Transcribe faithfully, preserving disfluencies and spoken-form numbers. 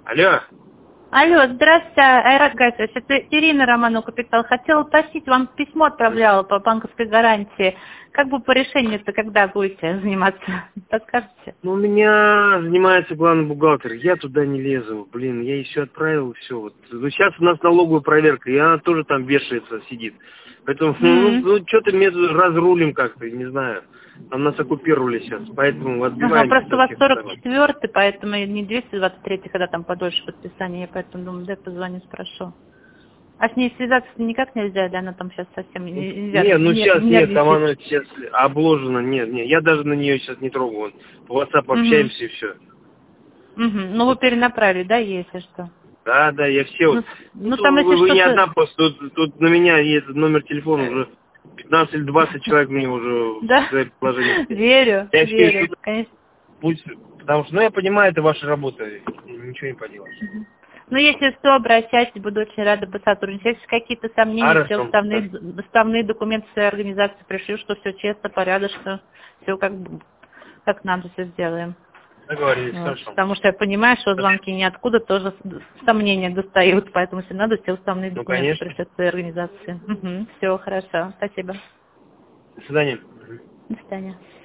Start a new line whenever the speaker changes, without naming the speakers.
Алло.
Алло, здравствуйте, Айрат Гайсович, это Ирина Романова Капитал. Хотела уточнить, вам письмо отправляла по банковской гарантии. Как бы по решению-то когда будете заниматься? Подскажете?
Ну, у меня занимается главный бухгалтер. Я туда не лезу. Блин, я ей все отправил, все. Вот. Ну, сейчас у нас налоговая проверка, и она тоже там вешается, сидит. Поэтому, mm-hmm. ну, ну что-то мы разрулим как-то, не знаю. Там нас оккупировали сейчас, поэтому отбиваемся.
Ага, просто у вас сорок четвёртый, поэтому не двести двадцать третий, когда там подольше подписание, я поэтому думаю, дай позвоню, спрошу. А с ней связаться никак нельзя, да, она там сейчас совсем нельзя.
Нет, ну
не,
сейчас
не
нет, там она сейчас обложена, нет, нет, я даже на нее сейчас не трогаю, по WhatsApp общаемся и все.
Угу. Ну вы перенаправили, да, если что?
Да, да, я все.
Ну,
вот,
ну
ну,
там
вы,
если
вы не
что-то...
одна просто, тут, тут на меня есть номер телефона уже пятнадцать или двадцать человек мне уже
да?
за это положение.
Верю,
Я
верю, конечно.
Пусть, потому что, ну, я понимаю, это ваша работа, ничего не поделаешь.
Ну, если что, обращайтесь, буду очень рада бы сотрудничать. Если какие-то сомнения, все уставные, уставные документы своей организации пришлю, что все честно, порядочно, все как, как надо, все сделаем.
Договорились,
Вот.
хорошо.
Потому что я понимаю, что звонки ниоткуда тоже сомнения достают, поэтому если надо, все уставные документы
ну,
пришлют своей организации. Угу. Все, хорошо, спасибо.
До свидания.
До свидания.